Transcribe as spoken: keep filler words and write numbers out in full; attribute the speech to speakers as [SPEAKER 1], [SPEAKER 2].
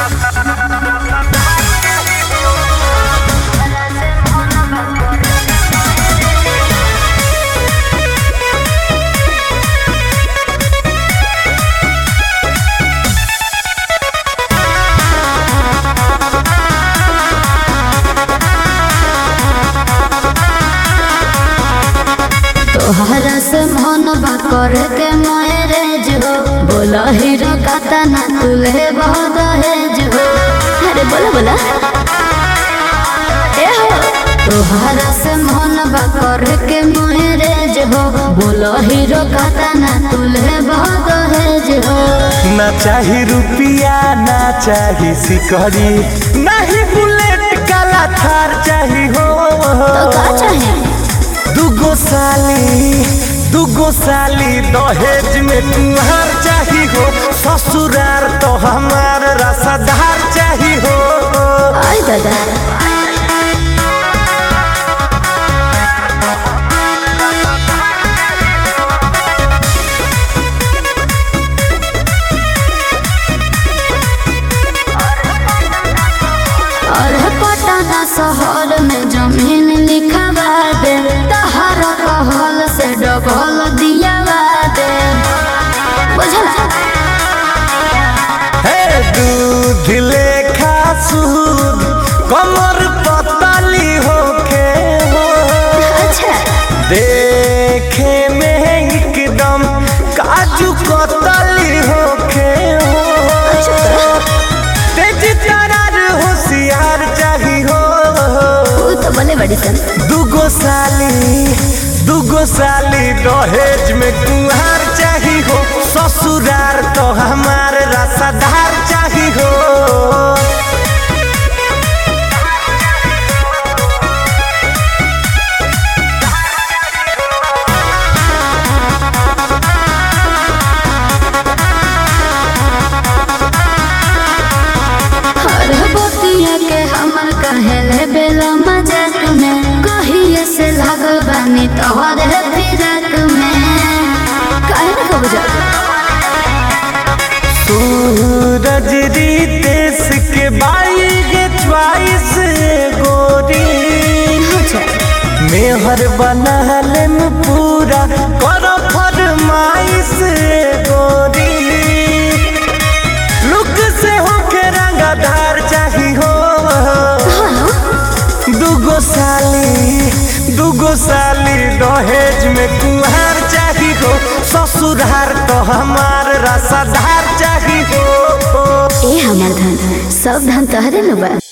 [SPEAKER 1] तोहरा से मन बा करे के मैरेज हो, बोला हीरो काता ना तुले बहुत दहेज हो। अरे बोला बोला ए हो, तोहरा से मन बा करे के मैरेज हो, बोला हीरो काता ना तुले बहुत दहेज हो।
[SPEAKER 2] ना चाही रुपिया ना चाही सिकड़ी, नहीं बुलेट काला थार चाही हो।
[SPEAKER 1] तो का चाही?
[SPEAKER 2] दुगो साली दुगो साली दहेज में तुम्हार चाही हो, ससुरार तो हमार रसादार चाही हो।
[SPEAKER 1] आई दादा और पटना शहर में जमीन लिखवा दे, तहरा कहल से डबल दियावा दे। बुझला?
[SPEAKER 2] हे दूध लेखा सूद कमर पतली होके हो,
[SPEAKER 1] अच्छा
[SPEAKER 2] देखे में एकदम काजू कतली होके हो। तेज तरार होशियार चाही हो।
[SPEAKER 1] तू तो बने बड़ी सन।
[SPEAKER 2] दुगो साली दुगो साली दहेज में कुहार चाही हो, ससुरार तो हमार रसादार चाही हो।
[SPEAKER 1] अरे बोतिया के हमर कहेले बेला मजाक में, कहिए से लागल बानी तोहरे फिराक में। काहे ना कबू जा?
[SPEAKER 2] सूरज रितेश के बाई गे च्वाइस गोरी, मेहर बनहले में पूरा कर फरमाइश गोरी। लुक से होके रंगदार चाही हो। दुगो साली दुगो साली दहेज में कुहार चाही हो, ससुरार तो हमार रसादार चाही हो।
[SPEAKER 1] ए हमर धन सब धन तहरे न बा।